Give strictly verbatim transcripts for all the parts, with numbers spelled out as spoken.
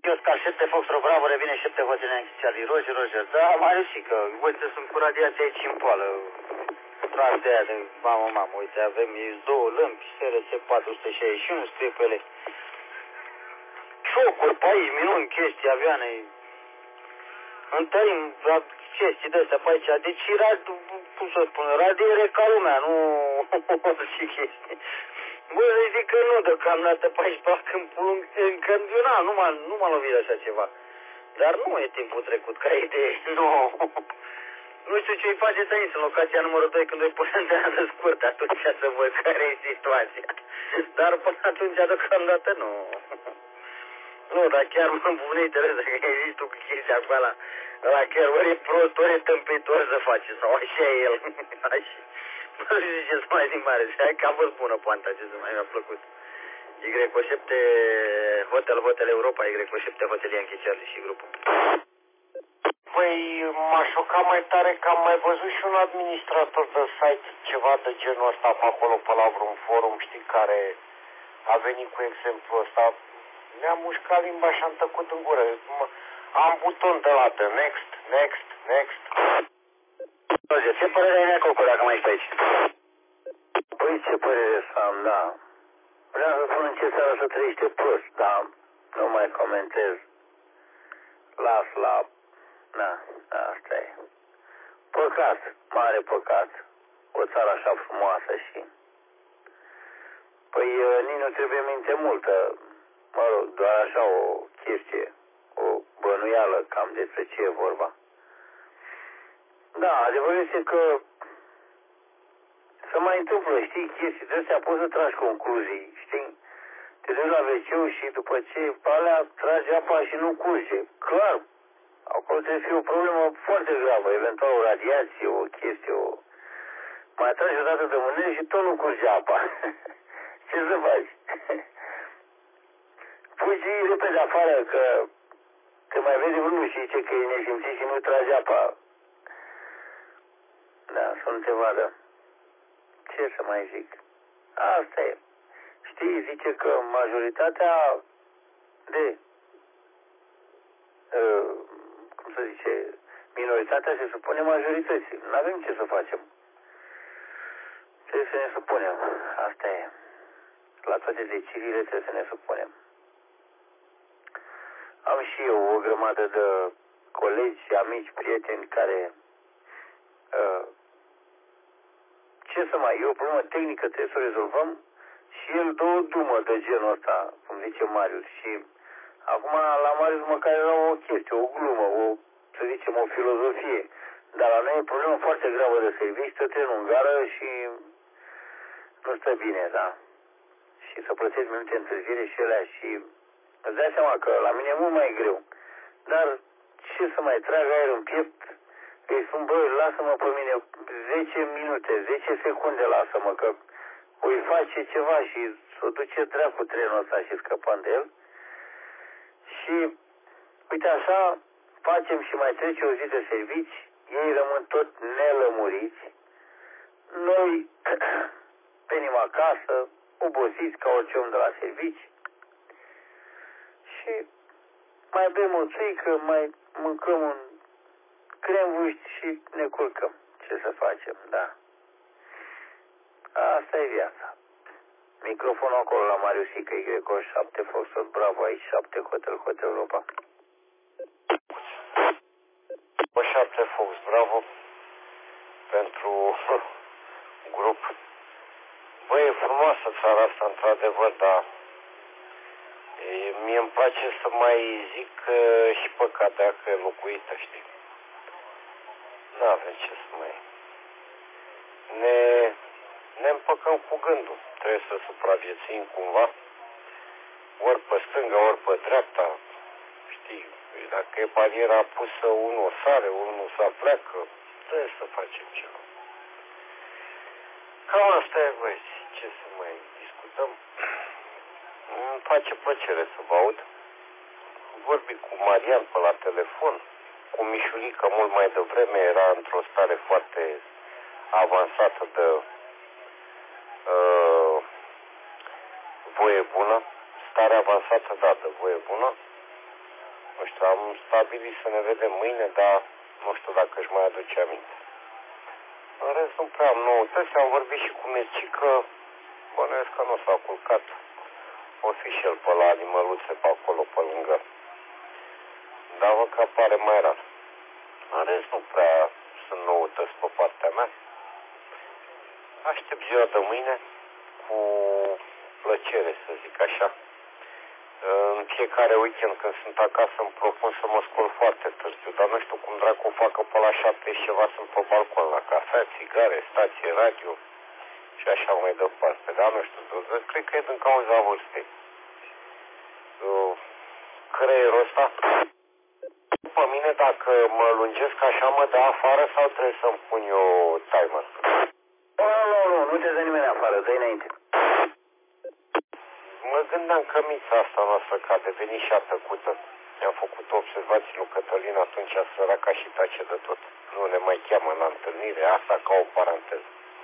chiosk al șapte Foxtrot Bravo, revine șapte Hotel Yankee Charlie, Roger, Roger, da, mai și că, uite, sunt cu radiația aici în poală, tras de aia, de, mamă, mamă, uite, avem două lămpi, S R C patru sute șaizeci și unu, scrie pe ele, ciocuri pe aici, minuni, chestii, avioane, întărim chestii de-astea pe aici, deci, cum să spun, radiere ca lumea, nu orice chestii. Bă, zic că nu, deocamdată pe aici, pe câmpul lung, încă nu m-a, nu m-a lovit așa ceva. Dar nu e timpul trecut, ca idee, nu. Nu știu ce-i faceți aici, în locația numărul doi, când îi punem de andă scurt, atunci să văd care e situația. Dar până atunci, deocamdată, nu. Nu, dar chiar mă îmbunei, Tereza, că ai zis tu cu chestia cu ăla, ăla chiar ori e prost, ori e tâmpitor să face, sau așa e el. Așa. Nu știu ce să mai zic mare, hai că a fost bună poanta, ce să mai mi-a plăcut. Y șapte Hotel Hotel Europa, Y șapte Hotel Yankee Charlie și grupul. Păi m-a șocat mai tare că am mai văzut și un administrator de site, ceva de genul ăsta pe acolo, pe la vreun forum, știi, care a venit cu exemplul ăsta. Mi-a mușcat limba și am tăcut în gură. Am buton de la de next, next, next. Roger, ce părere ai mea, Coco, dacă mai ești aici? Păi ce părere să am, da. Vreau să spun în ce seara să trăiește prost, dar nu mai comentez. Las la... Na, asta e. Păcat, mare păcat. O țară așa frumoasă și... Păi nici nu trebuie minte multă. Mă rog, doar așa o chestie, o bănuială cam despre ce e vorba. Da, adevărul este că se mai întâmplă, știi, chestii de astea, poți să tragi concluzii, știi? Te duci la ve ce și după ce pe alea tragi apa și nu curge. Clar, acolo trebuie să fie o problemă foarte gravă, eventual o radiație, o chestie, o... Mai tragi o dată de mâine și tot nu curge apa. Ce să faci? Fugi repede afară că te mai vede unul și zice că e nesimțit și nu trage apa. Da, să nu te vadă. Ce să mai zic? Asta e. Știi, zice că majoritatea de, uh, cum să zice, minoritatea se supune majorității. Nu avem ce să facem. Trebuie să ne supunem. Asta e. La toate deciziile trebuie să ne supunem. Am și eu o grămadă de colegi, amici, prieteni care... Uh, ce să mai... E o problemă tehnică, trebuie să o rezolvăm și el dă o dumă de genul ăsta, cum zice Marius. Și acum la Marius măcar era o chestie, o glumă, o, să zicem, o filozofie. Dar la noi e o problemă foarte gravă de serviciu, stă trenul în gară și nu stă bine, da? Și să plătești minute întârziere și alea și... Îți dai seama că la mine e mult mai greu. Dar ce să mai trag aer în piept? Îi spun, băi, lasă-mă pe mine zece minute, zece secunde lasă-mă, că îi face ceva și s-o duce dracu trenul ăsta și scăpăm de el. Și uite așa, facem și mai trece o zi de servici, ei rămân tot nelămuriți. Noi venim acasă, obosiți ca orice om de la servici. Și mai bem o țuică, mai mâncăm un cremvuști și ne culcăm. Ce să facem, da. Asta e viața. Microfonul acolo la Mariusică, Y șapte Foxtrot Bravo, aici șapte Hotel Hotel Europa. Y șapte Fox Bravo pentru grup. Băi, e frumoasă țara asta, într-adevăr, dar e, mie îmi place să mai zic uh, și păcat dacă e locuită, știi? Nu avem ce să mai... Ne, ne împăcăm cu gândul. Trebuie să supraviețuim cumva. Ori pe stânga, ori pe dreapta. Știi, dacă e bariera pusă, unul sare, unul să pleacă. Trebuie să facem ceva. Cam asta e, băi, ce să mai discutăm. Îmi face plăcere să vă aud. Vorbi cu Marian pe la telefon, cu Mișulică mult mai devreme, era într-o stare foarte avansată de uh, voie bună, stare avansată, da, de voie bună. Am stabilit să ne vedem mâine, dar nu știu dacă își mai aduce aminte. În rest nu prea am noutăți, am vorbit și cu Mircică, bănuiesc că nu s-a culcat. O fi și el pe la animăluțe pe acolo, pe lângă. Dar văd că apare mai rar. În rest nu prea sunt noutăți pe partea mea. Aștept ziua de mâine cu plăcere, să zic așa. În fiecare weekend când sunt acasă îmi propun să mă scol foarte târziu, dar nu știu cum dracu o facă pe la șapte și ceva, sunt pe balcon la cafea, țigare, stație, radio și așa mai departe. Dar nu știu, cred că e din cauza vârstei. Creierul ăsta, după mine, dacă mă lungesc așa, mă dă afară sau trebuie să-mi pun eu timer? Nu, nu, nu, nu te dă nimeni afară, dă-i înainte. Mă gândeam că mița asta noastră, că a devenit și a tăcută. I-am făcut o observație lui Cătălin atunci, săraca și tace de tot. Nu ne mai cheamă la întâlnire, asta ca o paranteză.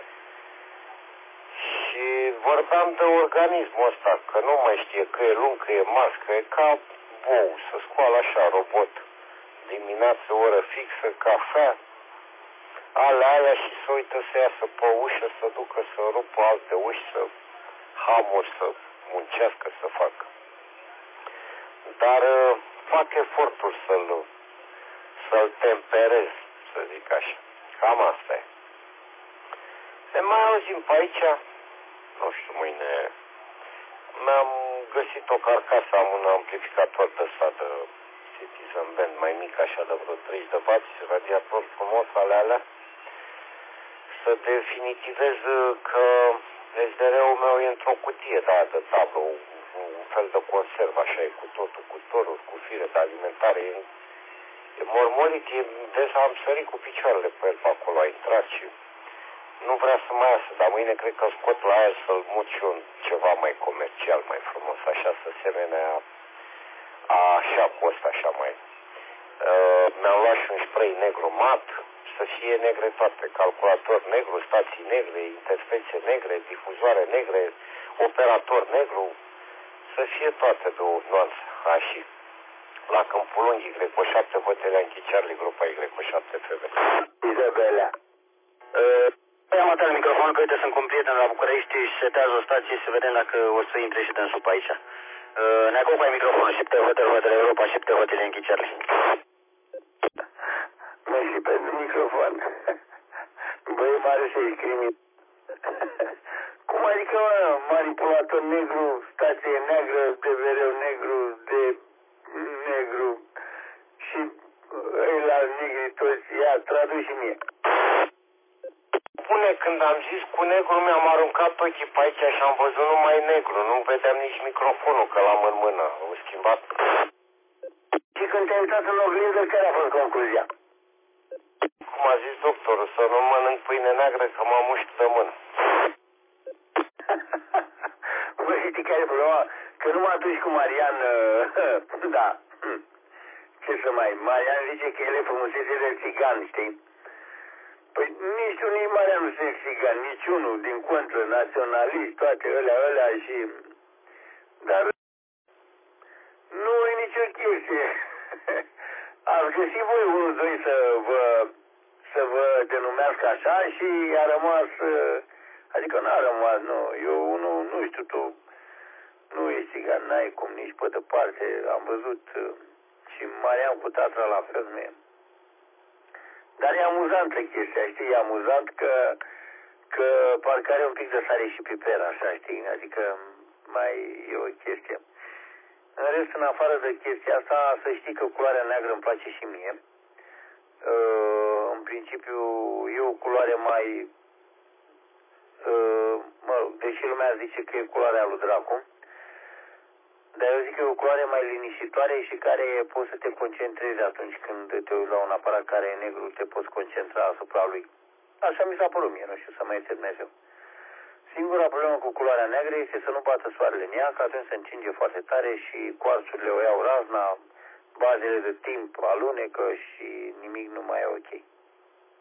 Și vorbeam de organismul ăsta, că nu mai știe că e lung, că e mas, că e ca bou, să scoală așa, robot. Dimineață, oră fixă, cafea, alea, alea și să uită să iasă pe ușă, să ducă să rupă alte uși, să hamuri, să muncească, să facă. Dar uh, fac efortul să-l să-l temperez, să zic așa. Cam asta e. Ne mai auzim pe aici, nu știu, mâine mi-am găsit o carcasă, am un amplificator de ăsta de Citizen Band, mai mic, așa, de vreo treizeci de vați, radiator frumos, ale alea, să definitivez că S D R-ul meu e într-o cutie de aia de tablă, un fel de conservă, așa, e cu totul, cu toruri, cu fire de alimentare, e, e mormolit, e, deci am sărit cu picioarele pe el pe acolo, a intrat și nu vrea să mai iasă, dar mâine cred că scot la aia să-l mut și un ceva mai comercial, mai frumos, așa, să semenea așa, cu ăsta, așa mai. Uh, mi-am luat și un spray negru mat, să fie negre toate, calculator negru, stații negre, interfețe negre, difuzoare negre, operator negru, să fie toate de o nuanță, așa. La Câmpul Lung, Y cu șapte, Hotelea Închiciarli, grupa Y cu șapte F B. Izabela. Păi am atat microfonul, că uite, sunt cu un prieten la București și setează o stație să vedem dacă o să intre și dânsul pe aici. Ne acopă microfonul, șapte Hotel, Hotel Europa, șapte Hotel Închiciarli. Mersi pentru microfon. Băi, mare să-i crimi. Cum adică, mă, manipulator negru, stație neagră, T V R negru, de negru și ăia negri toți, ia, traduci și mie. Pune, când am zis cu negru, mi-am aruncat ochii pe aici și am văzut numai negru, nu vedeam nici microfonul, că l-am în mână, au schimbat. Și când te-ai uitat în oglindă, care a fost concluzia? Cum a zis doctorul, să nu mănânc pâine neagră, că m-am mușc de mână. Băi, știi care e problema? Că numai atunci cu Marian, da, ce să mai, Marian zice că el e frumusețe de țigan, știi? Păi nici tu, nici Marian nu sunt țigan, niciunul, din contră, naționalist, toate alea, alea și... Dar nu e nicio chestie. Ați găsit voi unul, doi să vă, să vă denumească așa și a rămas... Adică n-a rămas, nu, eu unul, nu știu, tu nu ești țigan, n-ai cum nici pe departe, am văzut și Marian cu Tatra la fel, nu e. Dar e amuzantă chestia, știi, e amuzant că, că parcă are un pic de sare și piper, așa, știi, adică mai e o chestie. În rest, în afară de chestia asta, să știi că culoarea neagră îmi place și mie. În principiu, e o culoare mai... Mă rog, deși lumea zice că e culoarea lui Dracu, dar eu zic că e o culoare mai liniștitoare și care poți să te concentrezi atunci când te uiți la un aparat care e negru, te poți concentra asupra lui. Așa mi s-a părut mie, nu știu, să mă ierte Dumnezeu. Singura problemă cu culoarea neagră este să nu bată soarele în ea, că atunci se încinge foarte tare și coarțurile o iau razna, bazele de timp alunecă și nimic nu mai e ok.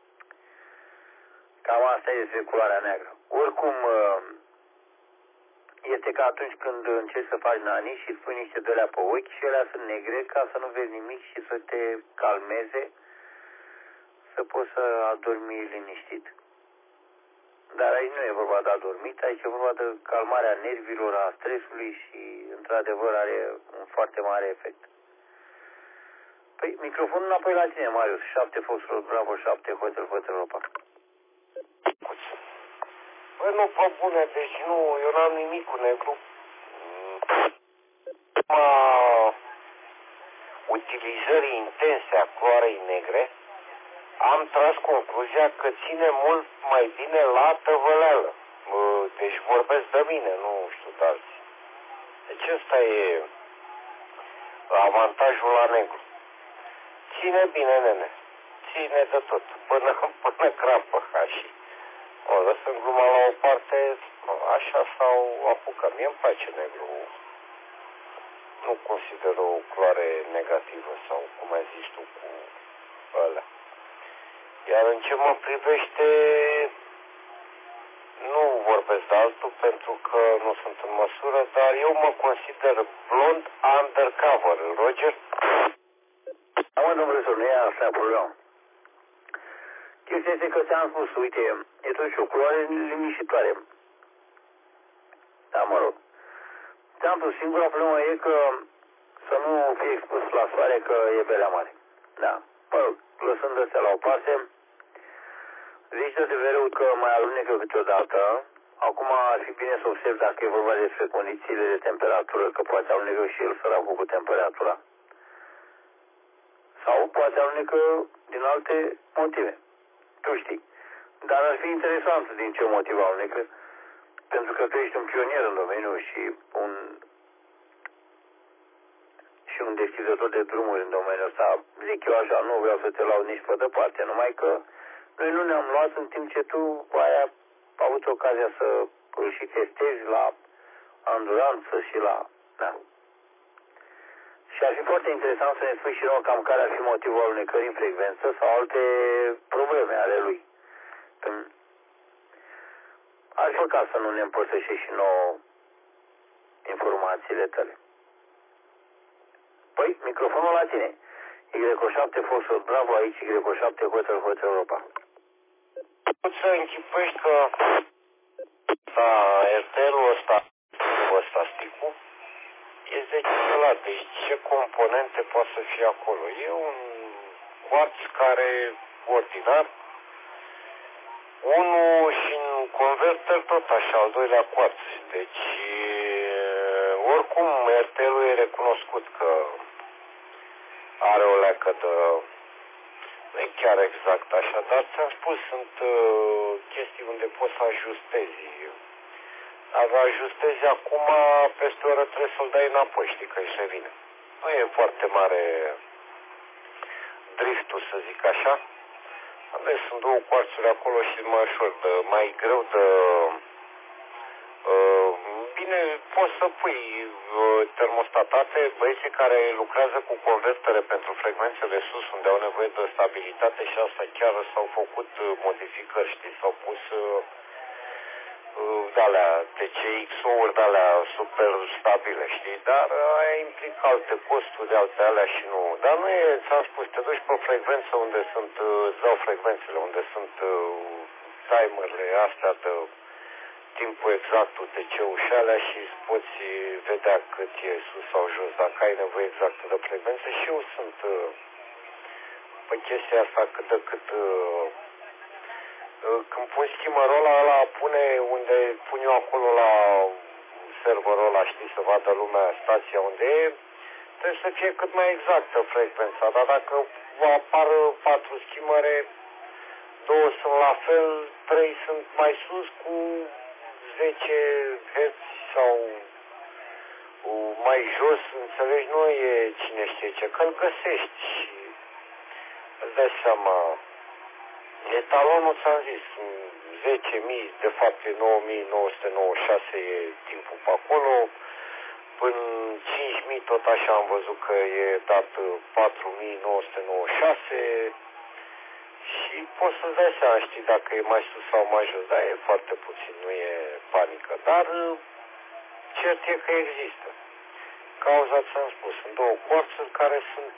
Cam asta este culoarea neagră. Oricum, este ca atunci când încerci să faci nani și spui niște de-alea pe ochi și ele sunt negre ca să nu vezi nimic și să te calmeze, să poți să adormi liniștit. Dar aici nu e vorba de adormit, aici e vorba de calmarea nervilor, a stresului și, într-adevăr, are un foarte mare efect. Păi, microfonul înapoi la tine, Marius. șapte Foxtrot Bravo, șapte Hotel Hotel Europa. Păi nu, pe bune, deci nu, eu n-am nimic cu negru. Ma utilizării intense a culoarei negre, am tras concluzia că ține mult mai bine la tăvăleală. Deci vorbesc de mine, nu știu de alții. Deci ăsta e avantajul la negru. Ține bine, nene. Ține de tot. Până, până crapă hașii. O, lăsăm gluma la o parte, așa s-au apucat. Mie îmi place negru. Nu consider o culoare negativă sau, cum ai zis tu, cu ăla. Iar în ce mă privește, nu vorbesc de altul pentru că nu sunt în măsură, dar eu mă consider blond undercover. Roger? Da, mă, domnule profesor, nu e asta problema. Chestia este că ți-am spus, uite, e totuși o culoare liniștitoare. Da, mă rog. Ți-am spus, singura problemă e că să nu fie expus la soare că e belea mare. Da. Mă rog, lăsând astea la o parte, zici de adevărul că mai alunecă câteodată. Acum ar fi bine să observ dacă e vorba despre condițiile de temperatură, că poate alunecă și el săracul cu temperatura. Sau poate alunecă din alte motive. Tu știi. Dar ar fi interesant din ce motiv alunecă, pentru că tu ești un pionier în domeniu și un și un deschizător de drumuri în domeniul ăsta. Zic eu așa, nu vreau să te laud nici pe departe, numai că noi nu ne-am luat în timp ce tu ai avut ocazia să îl și testezi la anduranță și la... Da. Și ar fi foarte interesant să ne spui și nouă cam care ar fi motivul alunecării în frecvență sau alte probleme ale lui. Când ar fi păcat să nu ne împărtășești și nouă informațiile tale. Păi, microfonul la tine. Y șapte Foxtrot Bravo, aici Y șapte Hotel Hotel Europa. Poți să închipuiești că R T L-ul ăsta, ăsta sticul, e zece kilowatt. Deci ce componente poate să fie acolo? E un quartz care ordinar, unul și în converter tot așa, al doilea quartz. Deci oricum R T L-ul e recunoscut că are o leacă de... Nu e chiar exact așa, dar ți-am spus, sunt uh, chestii unde poți să ajustezi. Dacă ajustezi acum, peste o oră trebuie să-l dai înapoi, știi că îi se vine. Nu e foarte mare driftul, să zic așa. Aveți, sunt două quarțuri acolo și mai ușor, de, mai greu de... Uh, bine, poți să pui uh, termostatate, băieții care lucrează cu convertere pentru frecvențele sus, unde au nevoie de stabilitate și asta chiar s-au făcut uh, modificări, știi, s-au pus uh, uh, de-alea, T C X-uri de-alea super stabile, știi, dar aia implică alte costuri, alte alea și nu. Dar nu e, ți-am spus, te duci pe frecvență unde sunt, uh, îți dau frecvențele, unde sunt uh, timerele astea de timpul exact T C-ul și alea și îți poți vedea cât e sus sau jos, dacă ai nevoie exactă de frecvență. Și eu sunt uh, pe chestia asta cât de cât uh, uh, când pun schimărul ăla, ăla pune unde pun eu acolo la serverul ăla, știi, să vadă lumea stația unde e, trebuie să fie cât mai exactă frecvența, dar dacă apar patru schimăre, două sunt la fel, trei sunt mai sus cu zece herți sau mai jos, înțelegi, nu e cine știe ce, că îl găsești și îți dai seama. Etalonul, ți-am zis, zece mii, de fapt e nouă mii nouă sute nouăzeci și șase e timpul pe acolo, până cinci mii tot așa am văzut că e dat patru mii nouă sute nouăzeci și șase și poți să-ți dai seama, știi, dacă e mai sus sau mai jos, dar e foarte puțin, nu e panică, dar cert e că există. Cauza, ți-am spus, sunt două corțuri care sunt